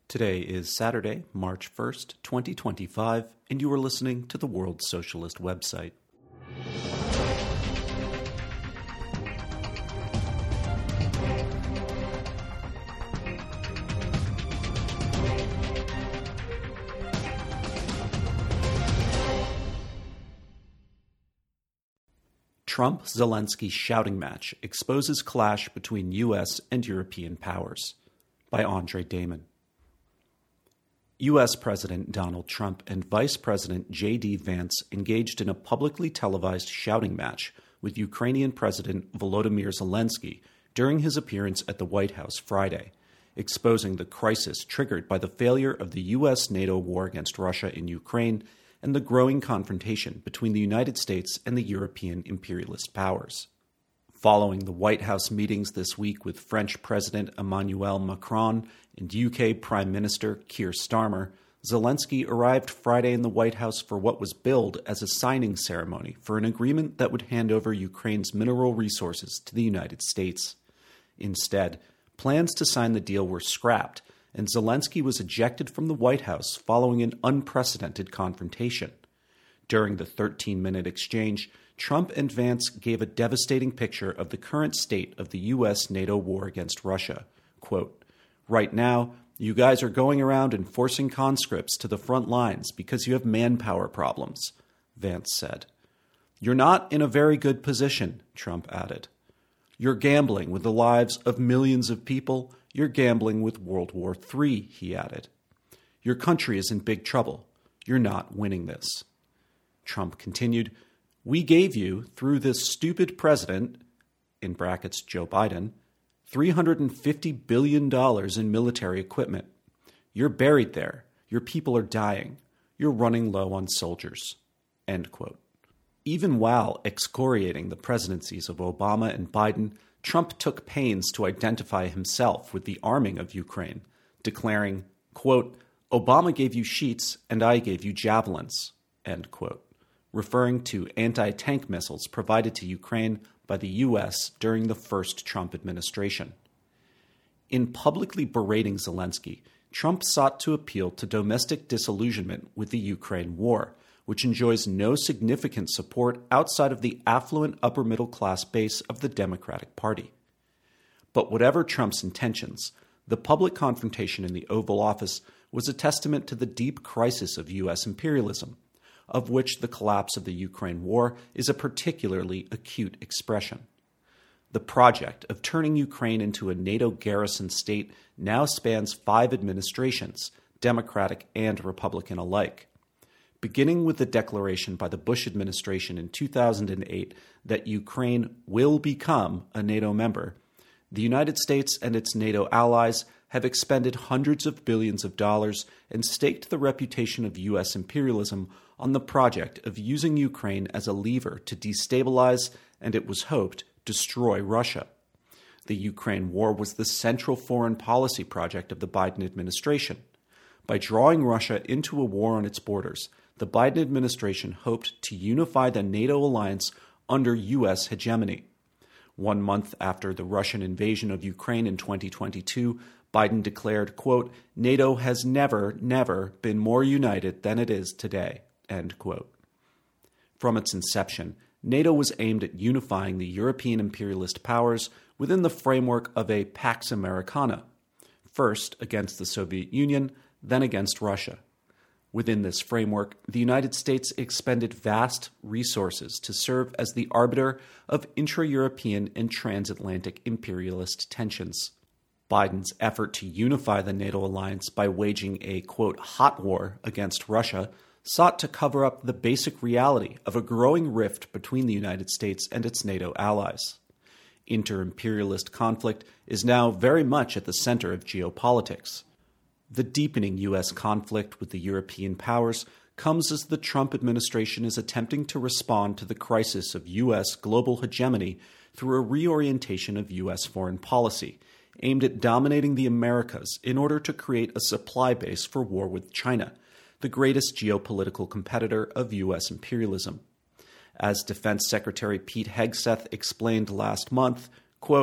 Today is Saturday, March 1st, 2025, and you are listening to the World Socialist website. Trump-Zelensky shouting match exposes clash between U.S. and European powers, by Andre Damon. U.S. President Donald Trump and Vice President J.D. Vance engaged in a publicly televised shouting match with Ukrainian President Volodymyr Zelensky during his appearance at the White House Friday, exposing the crisis triggered by the failure of the U.S.-NATO war against Russia in Ukraine and the growing confrontation between the United States and the European imperialist powers. Following the White House meetings this week with French President Emmanuel Macron and UK Prime Minister Keir Starmer, Zelensky arrived Friday in the White House for what was billed as a signing ceremony for an agreement that would hand over Ukraine's mineral resources to the United States. Instead, plans to sign the deal were scrapped, and Zelensky was ejected from the White House following an unprecedented confrontation. During the 13-minute exchange, Trump and Vance gave a devastating picture of the current state of the U.S.-NATO war against Russia. Quote, "Right now, you guys are going around and forcing conscripts to the front lines because you have manpower problems," Vance said. "You're not in a very good position," Trump added. "You're gambling with the lives of millions of people. You're gambling with World War III," he added. "Your country is in big trouble. You're not winning this." Trump continued, "We gave you, through this stupid president, in brackets Joe Biden, $350 billion in military equipment. You're buried there. Your people are dying. You're running low on soldiers." End quote. Even while excoriating the presidencies of Obama and Biden, Trump took pains to identify himself with the arming of Ukraine, declaring, quote, "Obama gave you sheets and I gave you javelins," end quote, referring to anti-tank missiles provided to Ukraine by the U.S. during the first Trump administration. In publicly berating Zelensky, Trump sought to appeal to domestic disillusionment with the Ukraine war, which enjoys no significant support outside of the affluent upper-middle-class base of the Democratic Party. But whatever Trump's intentions, the public confrontation in the Oval Office was a testament to the deep crisis of U.S. imperialism, of which the collapse of the Ukraine war is a particularly acute expression. The project of turning Ukraine into a NATO garrison state now spans 5 administrations, Democratic and Republican alike. Beginning with the declaration by the Bush administration in 2008 that Ukraine will become a NATO member, the United States and its NATO allies have expended hundreds of billions of dollars and staked the reputation of U.S. imperialism on the project of using Ukraine as a lever to destabilize and, it was hoped, destroy Russia. The Ukraine war was the central foreign policy project of the Biden administration. By drawing Russia into a war on its borders, the Biden administration hoped to unify the NATO alliance under U.S. hegemony. 1 month after the Russian invasion of Ukraine in 2022, Biden declared, quote, "NATO has never been more united than it is today," end quote. From its inception, NATO was aimed at unifying the European imperialist powers within the framework of a Pax Americana, first against the Soviet Union, then against Russia. Within this framework, the United States expended vast resources to serve as the arbiter of intra-European and transatlantic imperialist tensions. Biden's effort to unify the NATO alliance by waging a, quote, hot war against Russia sought to cover up the basic reality of a growing rift between the United States and its NATO allies. Inter-imperialist conflict is now very much at the center of geopolitics. The deepening U.S. conflict with the European powers comes as the Trump administration is attempting to respond to the crisis of U.S. global hegemony through a reorientation of U.S. foreign policy, aimed at dominating the Americas in order to create a supply base for war with China, the greatest geopolitical competitor of U.S. imperialism. As Defense Secretary Pete Hegseth explained last month, quote,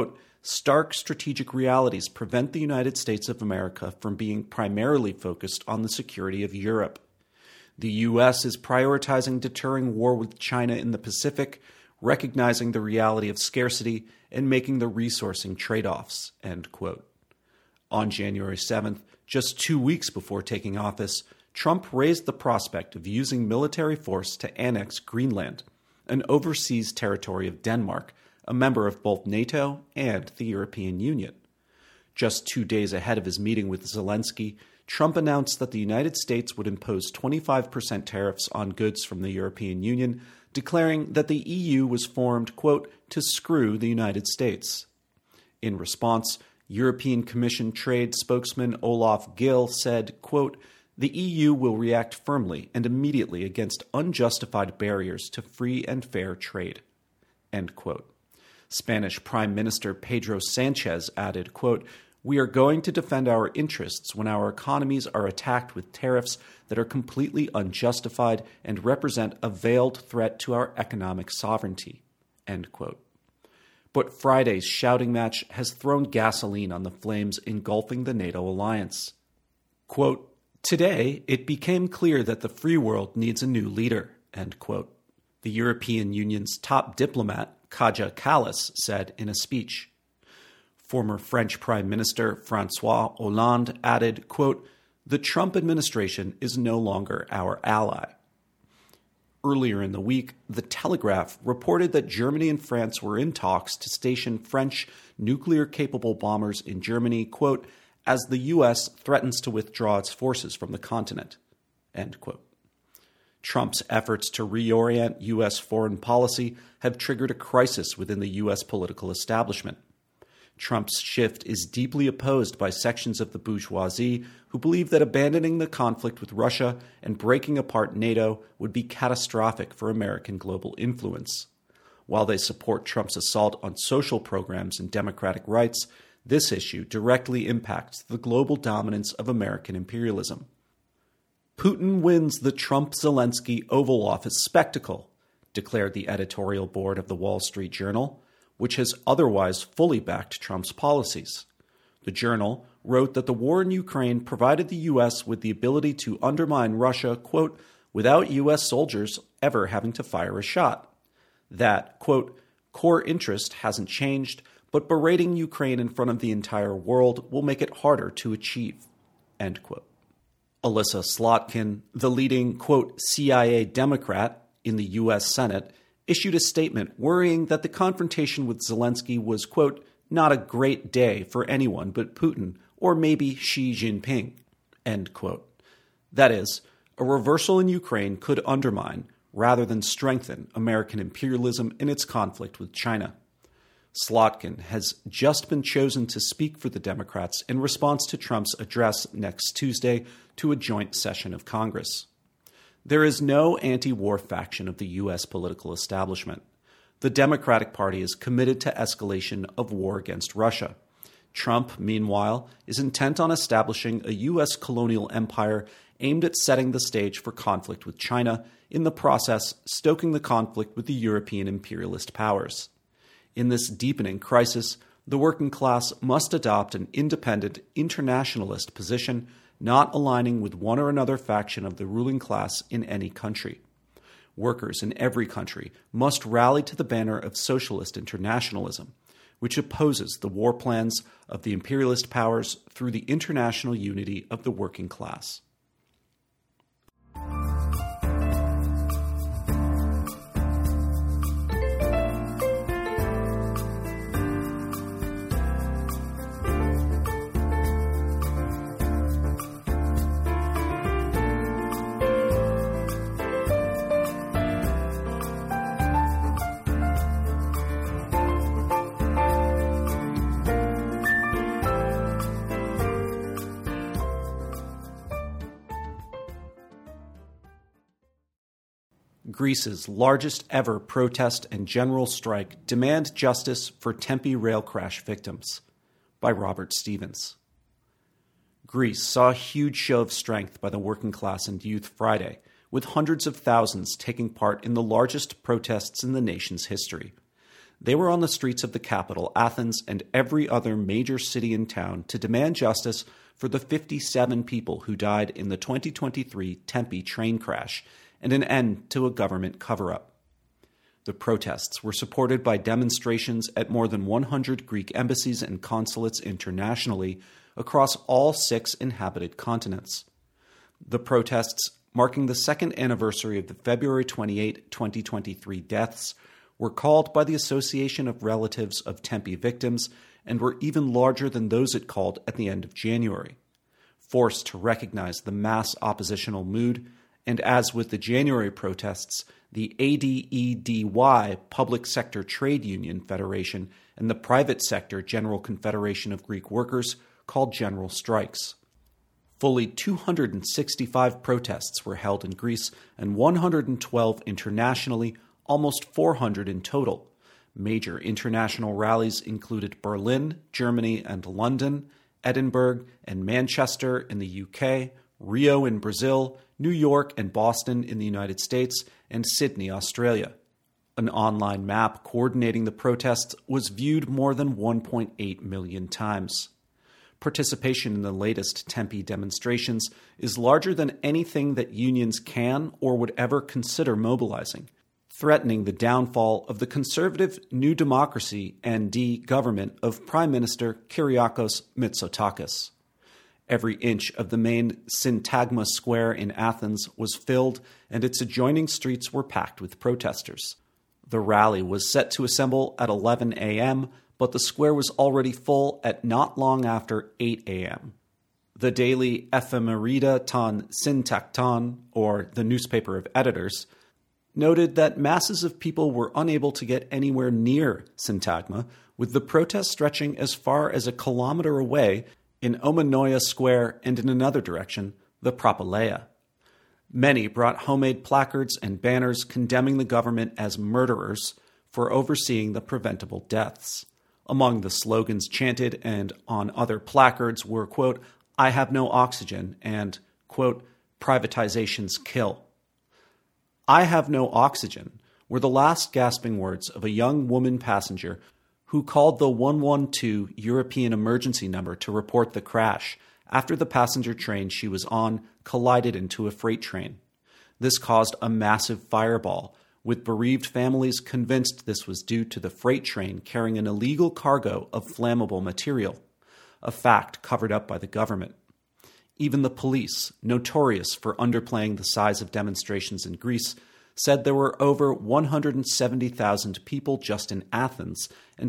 stark strategic realities prevent the United States of America from being primarily focused on the security of Europe. The U.S. is prioritizing deterring war with China in the Pacific, recognizing the reality of scarcity, and making the resourcing trade-offs," end quote. On January 7th, just 2 weeks before taking office, Trump raised the prospect of using military force to annex Greenland, an overseas territory of Denmark, a member of both NATO and the European Union. Just 2 days ahead of his meeting with Zelensky, Trump announced that the United States would impose 25% tariffs on goods from the European Union, declaring that the EU was formed, quote, to screw the United States. In response, European Commission trade spokesman Olaf Gill said, quote, "The EU will react firmly and immediately against unjustified barriers to free and fair trade," end quote. Spanish Prime Minister Pedro Sanchez added, quote, "We are going to defend our interests when our economies are attacked with tariffs that are completely unjustified and represent a veiled threat to our economic sovereignty," end quote. But Friday's shouting match has thrown gasoline on the flames engulfing the NATO alliance. Quote, "Today, it became clear that the free world needs a new leader," end quote. The European Union's top diplomat, Kaja Kallas, said in a speech. Former French Prime Minister François Hollande added, quote, "The Trump administration is no longer our ally." Earlier in the week, The Telegraph reported that Germany and France were in talks to station French nuclear-capable bombers in Germany, quote, "as the U.S. threatens to withdraw its forces from the continent," end quote. Trump's efforts to reorient U.S. foreign policy have triggered a crisis within the U.S. political establishment. Trump's shift is deeply opposed by sections of the bourgeoisie who believe that abandoning the conflict with Russia and breaking apart NATO would be catastrophic for American global influence. While they support Trump's assault on social programs and democratic rights, this issue directly impacts the global dominance of American imperialism. Putin wins the Trump-Zelensky Oval Office spectacle, declared the editorial board of the Wall Street Journal, which has otherwise fully backed Trump's policies. The Journal wrote that the war in Ukraine provided the U.S. with the ability to undermine Russia, quote, without U.S. soldiers ever having to fire a shot. That, quote, core interest hasn't changed, but berating Ukraine in front of the entire world will make it harder to achieve, end quote. Alyssa Slotkin, the leading, quote, CIA Democrat in the U.S. Senate, issued a statement worrying that the confrontation with Zelensky was, quote, not a great day for anyone but Putin or maybe Xi Jinping, end quote. That is, a reversal in Ukraine could undermine, rather than strengthen, American imperialism in its conflict with China. Slotkin has just been chosen to speak for the Democrats in response to Trump's address next Tuesday to a joint session of Congress. There is no anti-war faction of the U.S. political establishment. The Democratic Party is committed to escalation of war against Russia. Trump, meanwhile, is intent on establishing a U.S. colonial empire aimed at setting the stage for conflict with China, in the process stoking the conflict with the European imperialist powers. In this deepening crisis, the working class must adopt an independent, internationalist position, not aligning with one or another faction of the ruling class in any country. Workers in every country must rally to the banner of socialist internationalism, which opposes the war plans of the imperialist powers through the international unity of the working class. Greece's largest ever protest and general strike demand justice for Tempe rail crash victims, by Robert Stevens. Greece saw a huge show of strength by the working class and youth Friday, with hundreds of thousands taking part in the largest protests in the nation's history. They were on the streets of the capital, Athens, and every other major city and town to demand justice for the 57 people who died in the 2023 Tempe train crash and an end to a government cover-up. The protests were supported by demonstrations at more than 100 Greek embassies and consulates internationally across all 6 inhabited continents. The protests, marking the second anniversary of the February 28, 2023 deaths, were called by the Association of Relatives of Tempe Victims and were even larger than those it called at the end of January. Forced to recognize the mass oppositional mood, and as with the January protests, the ADEDY Public Sector Trade Union Federation and the Private Sector General Confederation of Greek Workers called general strikes. Fully 265 protests were held in Greece and 112 internationally, almost 400 in total. Major international rallies included Berlin, Germany, and London, Edinburgh and Manchester in the UK, Rio in Brazil, New York and Boston in the United States, and Sydney, Australia. An online map coordinating the protests was viewed more than 1.8 million times. Participation in the latest Tempe demonstrations is larger than anything that unions can or would ever consider mobilizing, threatening the downfall of the conservative New Democracy (ND) government of Prime Minister Kyriakos Mitsotakis. Every inch of the main Syntagma Square in Athens was filled, and its adjoining streets were packed with protesters. The rally was set to assemble at 11 a.m., but the square was already full at not long after 8 a.m. The daily Ephemerida ton Syntakton, or the newspaper of editors, noted that masses of people were unable to get anywhere near Syntagma, with the protests stretching as far as a kilometer away in Omonoia Square and in another direction, the Propylaea. Many brought homemade placards and banners condemning the government as murderers for overseeing the preventable deaths. Among the slogans chanted and on other placards were, quote, "I have no oxygen," and, quote, "Privatizations kill." "I have no oxygen" were the last gasping words of a young woman passenger who called the 112 European emergency number to report the crash after the passenger train she was on collided into a freight train. This caused a massive fireball, with bereaved families convinced this was due to the freight train carrying an illegal cargo of flammable material, a fact covered up by the government. Even the police, notorious for underplaying the size of demonstrations in Greece, said there were over 170,000 people just in Athens and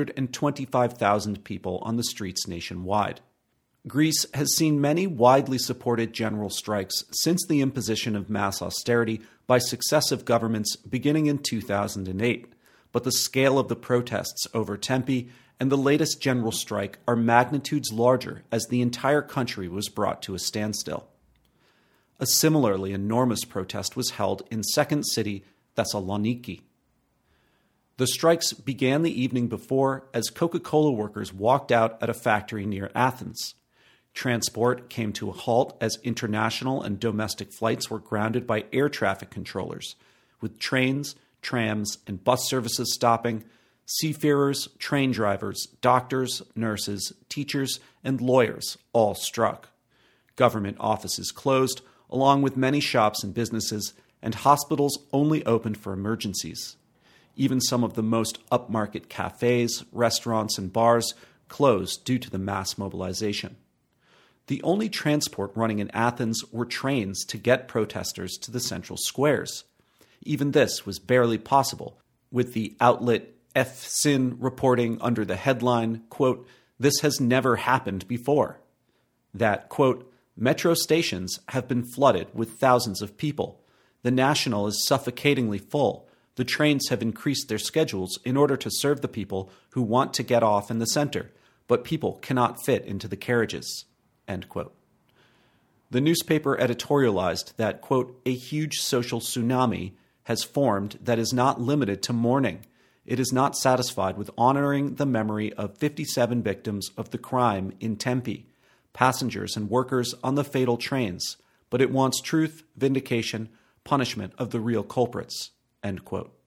325,000 people on the streets nationwide. Greece has seen many widely supported general strikes since the imposition of mass austerity by successive governments beginning in 2008, but the scale of the protests over Tempe and the latest general strike are magnitudes larger as the entire country was brought to a standstill. A similarly enormous protest was held in second city Thessaloniki. The strikes began the evening before as Coca-Cola workers walked out at a factory near Athens. Transport came to a halt as international and domestic flights were grounded by air traffic controllers, with trains, trams, and bus services stopping. Seafarers, train drivers, doctors, nurses, teachers, and lawyers all struck. Government offices closed, along with many shops and businesses, and hospitals only opened for emergencies. Even some of the most upmarket cafes, restaurants, and bars closed due to the mass mobilization. The only transport running in Athens were trains to get protesters to the central squares. Even this was barely possible, with the outlet EFSIN reporting under the headline, quote, "This has never happened before," that, quote, "Metro stations have been flooded with thousands of people. The National is suffocatingly full. The trains have increased their schedules in order to serve the people who want to get off in the center, but people cannot fit into the carriages," end quote. The newspaper editorialized that, quote, "A huge social tsunami has formed that is not limited to mourning. It is not satisfied with honoring the memory of 57 victims of the crime in Tempe, passengers and workers on the fatal trains, but it wants truth, vindication, punishment of the real culprits," end quote.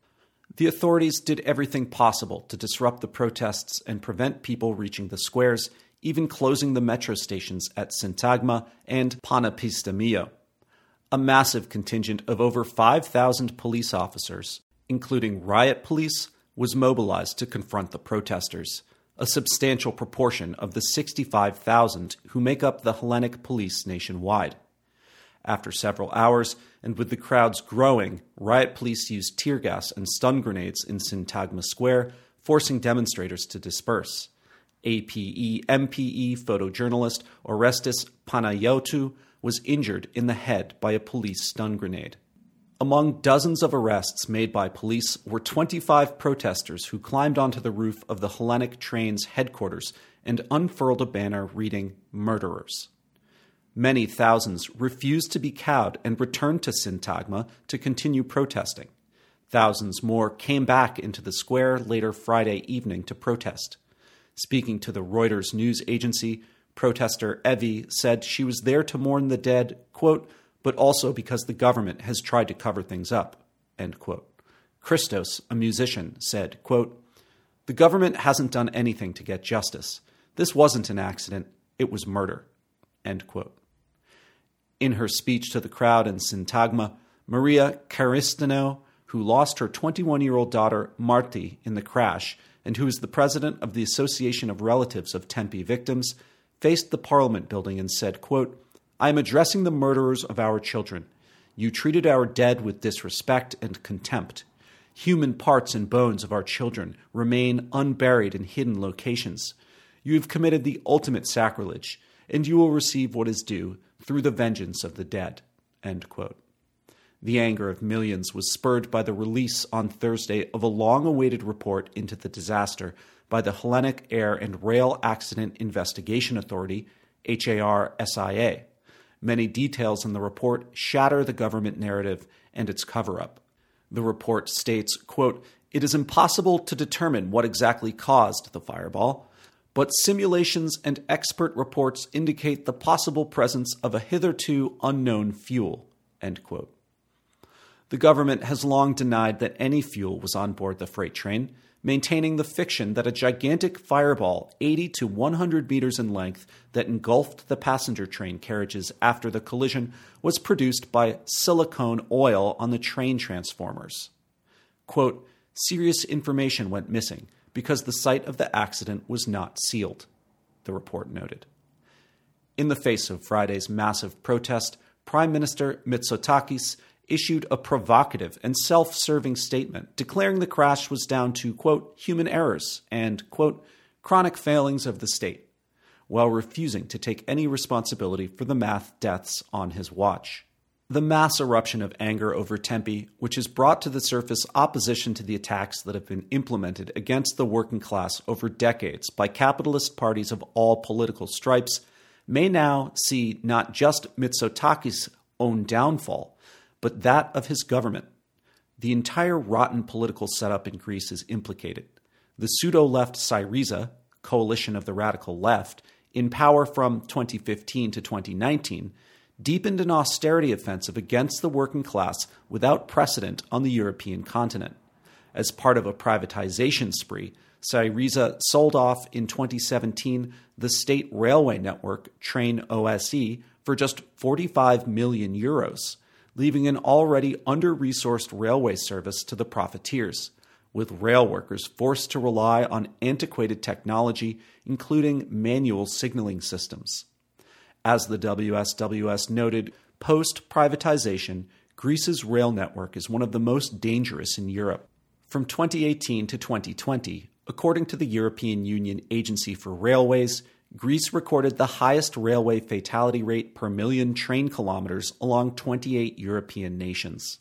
The authorities did everything possible to disrupt the protests and prevent people reaching the squares, even closing the metro stations at Sintagma and Panepistimiou. A massive contingent of over 5,000 police officers, including riot police, was mobilized to confront the protesters, a substantial proportion of the 65,000 who make up the Hellenic police nationwide. After several hours, and with the crowds growing, riot police used tear gas and stun grenades in Sintagma Square, forcing demonstrators to disperse. APE-MPE photojournalist Orestis Panayotou was injured in the head by a police stun grenade. Among dozens of arrests made by police were 25 protesters who climbed onto the roof of the Hellenic Train's headquarters and unfurled a banner reading "Murderers." Many thousands refused to be cowed and returned to Sintagma to continue protesting. Thousands more came back into the square later Friday evening to protest. Speaking to the Reuters news agency, protester Evie said she was there to mourn the dead, quote, but also because the government has tried to cover things up, end quote. Christos, a musician, said, quote, the government hasn't done anything to get justice. This wasn't an accident, it was murder, end quote. In her speech to the crowd in Sintagma, Maria Karistano, who lost her 21-year-old daughter Marti in the crash and who is the president of the Association of Relatives of Tempe Victims, faced the Parliament building and said, quote, I am addressing the murderers of our children. You treated our dead with disrespect and contempt. Human parts and bones of our children remain unburied in hidden locations. You have committed the ultimate sacrilege, and you will receive what is due through the vengeance of the dead, end quote. The anger of millions was spurred by the release on Thursday of a long-awaited report into the disaster by the Hellenic Air and Rail Accident Investigation Authority, HARSIA. Many details in the report shatter the government narrative and its cover-up. The report states, quote, it is impossible to determine what exactly caused the fireball, but simulations and expert reports indicate the possible presence of a hitherto unknown fuel, end quote. The government has long denied that any fuel was on board the freight train, maintaining the fiction that a gigantic fireball 80 to 100 meters in length that engulfed the passenger train carriages after the collision was produced by silicone oil on the train transformers. Quote, serious information went missing because the site of the accident was not sealed, the report noted. In the face of Friday's massive protest, Prime Minister Mitsotakis issued a provocative and self-serving statement declaring the crash was down to, quote, human errors and, quote, chronic failings of the state, while refusing to take any responsibility for the mass deaths on his watch. The mass eruption of anger over Tempe, which has brought to the surface opposition to the attacks that have been implemented against the working class over decades by capitalist parties of all political stripes, may now see not just Mitsotakis' own downfall, but that of his government. The entire rotten political setup in Greece is implicated. The pseudo-left Syriza, coalition of the radical left, in power from 2015 to 2019, deepened an austerity offensive against the working class without precedent on the European continent. As part of a privatization spree, Syriza sold off in 2017 the state railway network Train OSE for just 45 million euros, leaving an already under-resourced railway service to the profiteers, with rail workers forced to rely on antiquated technology, including manual signaling systems. As the WSWS noted, post-privatization, Greece's rail network is one of the most dangerous in Europe. From 2018 to 2020, according to the European Union Agency for Railways, Greece recorded the highest railway fatality rate per million train kilometers along 28 European nations.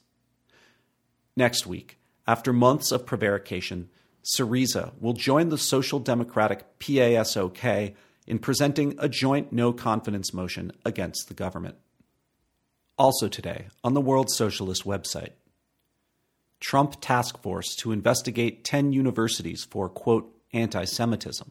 Next week, after months of prevarication, Syriza will join the Social Democratic PASOK in presenting a joint no-confidence motion against the government. Also today, on the World Socialist website, Trump task force to investigate 10 universities for, quote, anti-Semitism.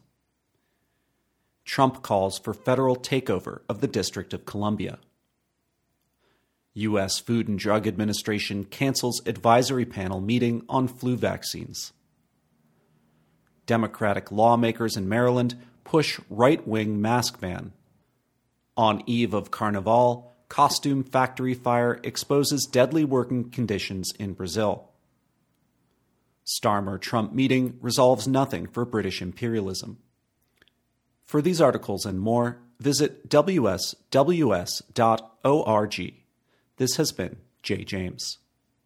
Trump calls for federal takeover of the District of Columbia. U.S. Food and Drug Administration cancels advisory panel meeting on flu vaccines. Democratic lawmakers in Maryland push right-wing mask ban. On eve of Carnival, costume factory fire exposes deadly working conditions in Brazil. Starmer-Trump meeting resolves nothing for British imperialism. For these articles and more, visit wsws.org. This has been Jay James.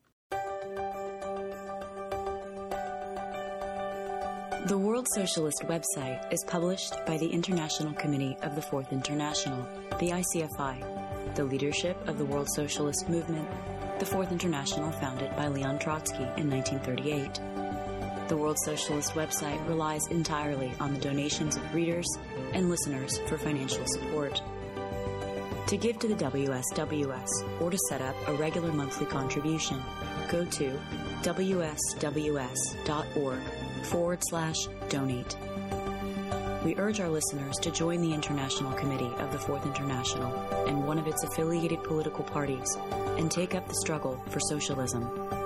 The World Socialist website is published by the International Committee of the Fourth International, the ICFI, the leadership of the World Socialist movement, the Fourth International founded by Leon Trotsky in 1938. The World Socialist website relies entirely on the donations of readers and listeners for financial support. To give to the WSWS or to set up a regular monthly contribution, go to wsws.org/donate. We urge our listeners to join the International Committee of the Fourth International and one of its affiliated political parties and take up the struggle for socialism.